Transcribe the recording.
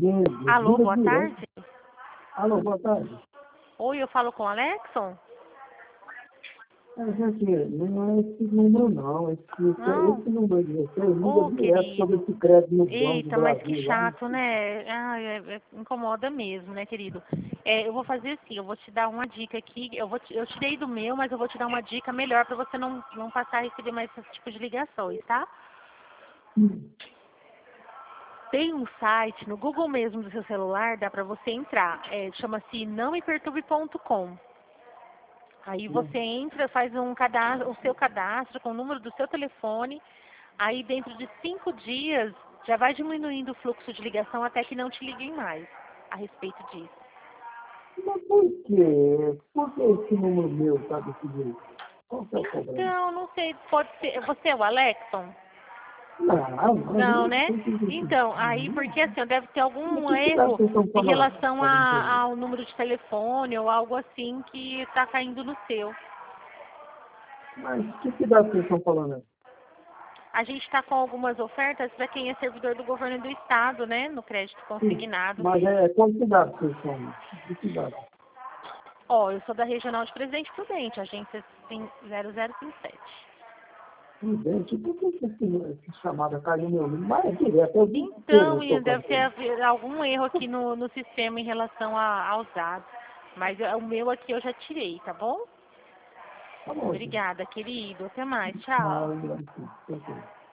Alô, Liga boa direto. tarde. Alô, boa tarde. Oi, eu falo com o Alexson? Gente, não é esse número não. Não? Esse número de vocês liga Ô, direto sobre querido. esse crédito no Banco do Eita, mas que Brasil lá. chato, né? Ah, incomoda mesmo, né, querido? Eu vou fazer assim, eu vou te dar uma dica aqui. Eu tirei do meu, mas eu vou te dar uma dica melhor para você não passar a receber mais esse tipo de ligações, tá? Tem um site no Google mesmo do seu celular, dá para você entrar. Chama-se nãomeperturbe.com. Aí você entra, faz o seu cadastro com o número do seu telefone. Aí dentro de 5 dias já vai diminuindo o fluxo de ligação até que não te liguem mais a respeito disso. Mas por quê? Por que esse número meu está desse jeito? Qual que é o problema? Então, não sei, pode ser. Você é o Alexson? Não, Não, né? Então, aí porque assim, deve ter algum que cidade erro vocês estão em falando? relação ao número de telefone ou algo assim que está caindo no seu. Mas que cidade vocês estão falando? A gente está com algumas ofertas para quem é servidor do governo do estado, né? No crédito Sim, consignado. mas qual cidade vocês são? Que cidade? Ó, eu sou da Regional de Presidente Prudente, agência 0057. Gente, por que essa chamada caiu no meu número? Mas é direto, eu vi Então, inteiro menino, tocando. deve ter algum erro aqui no sistema em relação aos dados. Mas o meu aqui eu já tirei, tá bom? Tá bom, gente. Obrigada, querido. Até mais. Ah, Tchau. eu acho que- ok.